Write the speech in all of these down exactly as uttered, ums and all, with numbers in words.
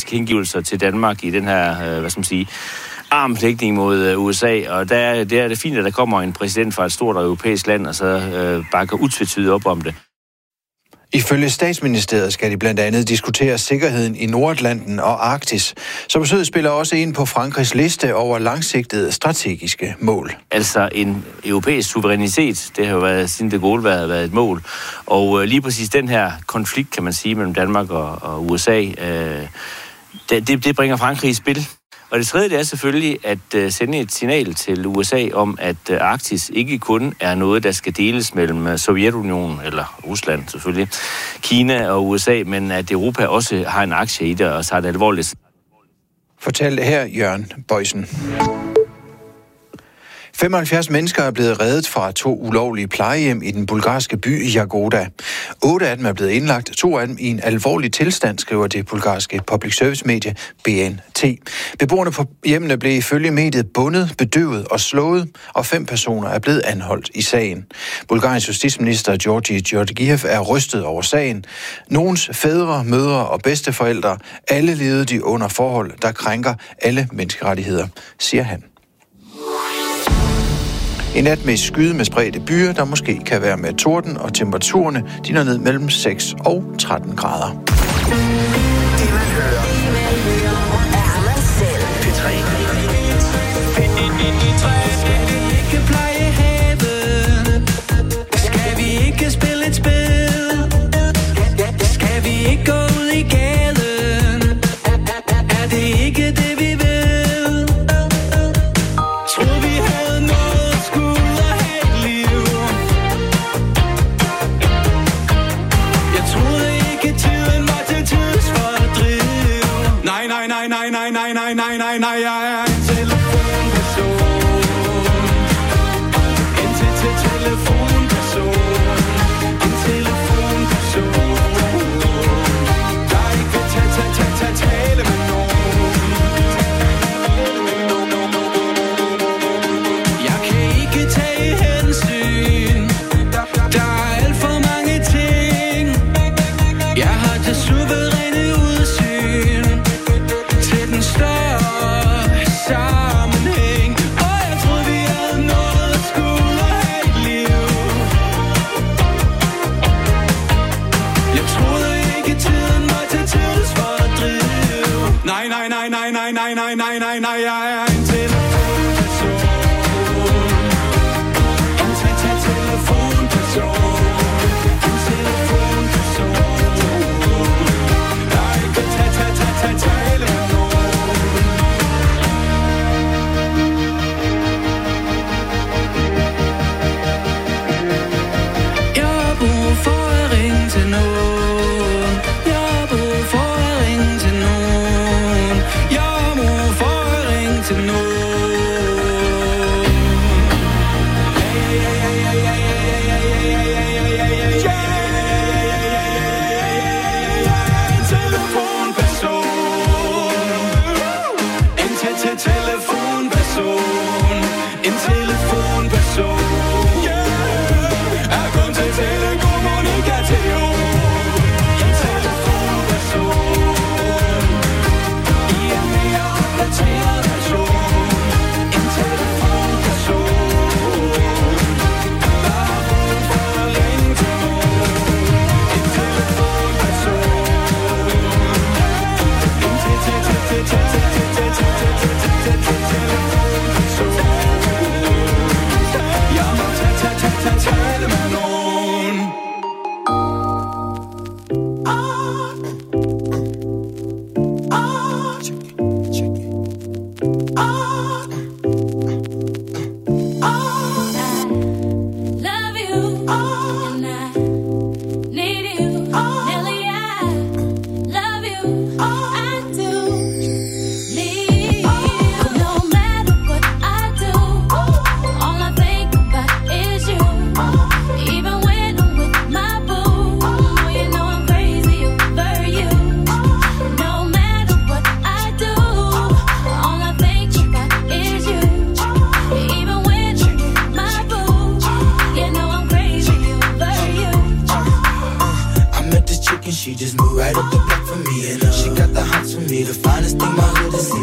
tilkendegivelser til Danmark i den her, øh, hvad skal man sige, armlægning mod øh, U S A, og der er, det er det fint, at der kommer en præsident fra et stort europæisk land, og så øh, bakker utvetydigt op om det. Ifølge statsministeriet skal de blandt andet diskutere sikkerheden i Nordatlanten og Arktis, så besøget spiller også ind på Frankrigs liste over langsigtede strategiske mål. Altså en europæisk suverænitet, det har jo været, siden det Gaulle været, været et mål, og øh, lige præcis den her konflikt, kan man sige, mellem Danmark og, og U S A, øh, det, det bringer Frankrig i spil. Og det tredje det er selvfølgelig at uh, sende et signal til U S A om, at uh, Arktis ikke kun er noget, der skal deles mellem uh, Sovjetunionen, eller Rusland selvfølgelig, Kina og U S A, men at Europa også har en aktie i det og tager det alvorligt. Fortalte her Jørgen Bøjsen. femoghalvfjerds mennesker er blevet reddet fra to ulovlige plejehjem i den bulgarske by Jagoda. Otte af dem er blevet indlagt, to af dem i en alvorlig tilstand, skriver det bulgarske public service medie B N T. Beboerne på hjemmene blev ifølge mediet bundet, bedøvet og slået, og fem personer er blevet anholdt i sagen. Bulgariens justitsminister Georgi Georgiev er rystet over sagen. Nogens fædre, mødre og bedsteforældre, alle levede de under forhold, der krænker alle menneskerettigheder, siger han. En nat med skyde med spredte byer, der måske kan være med torden, og temperaturerne de når ned mellem seks og tretten grader. Det man hører, er man selv. P tre. Skal vi ikke pleje haven? Skal vi ikke spille et spil? Skal vi ikke gå ud i gaden? Er det ikke det, vi vil? Tror vi havde noget skud og have liv? Jeg troede ikke tiden var til tids for at drive. Nej, nej, nej, nej, nej, nej, nej, nej, nej, nej, jeg er en telefonperson. En til til telefonperson. En telefonperson. Der ikke vil tage, tage, tage, tage, tale med nogen. Jeg kan ikke tage hensyn. Der er alt for mange ting. Jeg har det suveræne udsyn til den større sammenhæng. Og jeg troede vi havde noget at skulle have et liv. Jeg troede ikke tiden var til tids for at drive. Nej, nej, nej, nej, nej, nej, nej, nej, nej, nej, jeg er en telefonperson. En til til telefonperson. En telefonperson. Der ikke vil tage, tage, tage, tage, tale med nogen. Jeg har brug for at ringe til nogen. Jeg har brug for at ringe til nogen. Jeg har brug for at ringe til nogen. Telefonperson, en telefonperson, yeah. Er kun til telekommunikation. En telefonperson, i en mere opdateret version. En telefonperson, der har brug for at ringe til nogen. En telefonperson, en til til til til til til til til til til telefonperson.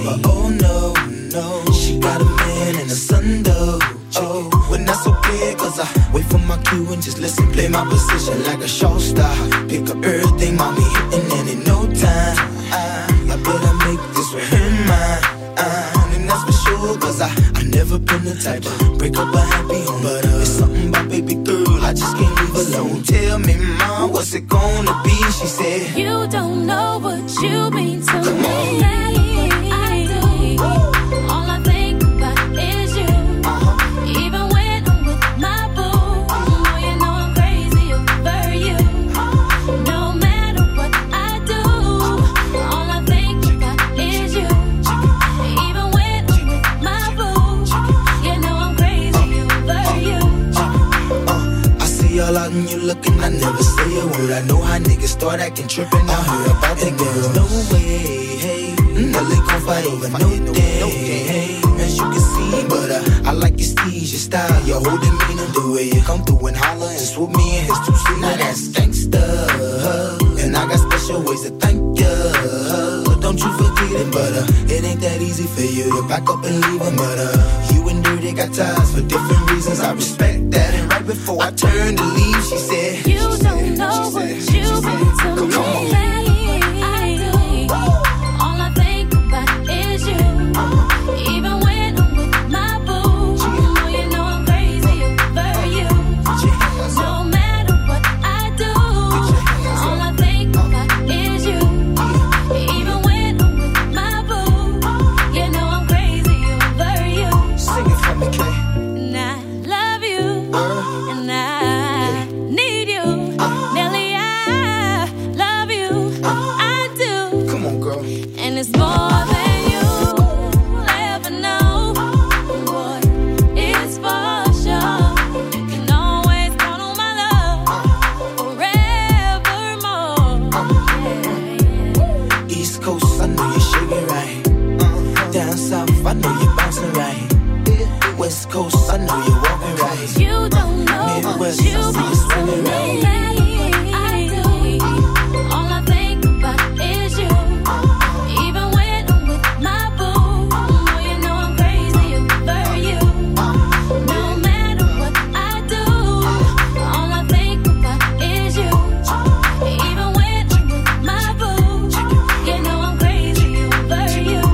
But oh no, no, she got a man and a son though. Oh, when that's okay, cause I wait for my cue and just listen, play my position like a show star. Pick up everything, mommy, hitting and in no time. I, I better make this with him mine. Uh, and that's for sure, cause I, I never been the type to break up a happy home. But uh, it's something about baby girl, I just can't leave alone. Tell me, mom, what's it gonna be? She said, you don't know what you mean to Come me. on. I do. All I think about is you. Uh-huh. Even when I'm with my boo, oh, you know I'm crazy over you. No matter what I do, all I think about is you. Even when I'm with my boo, you know I'm crazy over you. Uh, I see all out and you looking, I never say a word. I know how niggas start acting trippin'. I heard about the girls. No way, hey. No, they gon' fight over no day, hey. As you can see, but uh, I like your steez, your style, your whole demeanor, the way you come through and holler and swoop me in his two seat. Now that's gangsta, and I got special ways to thank ya. Don't you forget it, but uh, it ain't that easy for you to back up and leave him. But uh, you and Dirty got ties for different reasons. I respect that. And right before I turned to leave, she said, you don't know what you mean to me. I do. All I think about is you. Even when I'm with my boo, oh, you know I'm crazy over you. No matter what I do, all I think about is you. Even when I'm with my boo, you know I'm crazy over you. Sing it for me, Kay. And I love you, and I need you. Nelly, I love you. I do. Come on, girl. And it's more than you'll ever know. Boy, it's for sure. You can always count on my love forevermore. Yeah. East Coast, I know you're shaking right. Down south, I know you're bouncing right. West Coast, I know you're walking right. You don't know Midwest, what you I see you mean to swinging me. right. I do. All I think about is you. Even when I'm with my boo, oh, you know I'm crazy over you. No matter what I do, all I think about is you. Even when I'm with my boo, you know I'm crazy over you.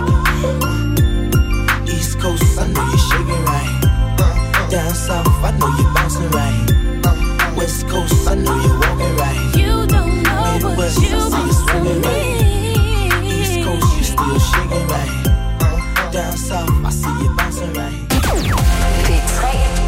East Coast, I know you're shaking right. Down south, I know you're bouncing right. West Coast, I know you're walking right. You don't know what Midwest, you I see you mean swinging to right. me. East Coast, you still shaking right. Down south, I see you bouncing right. P tre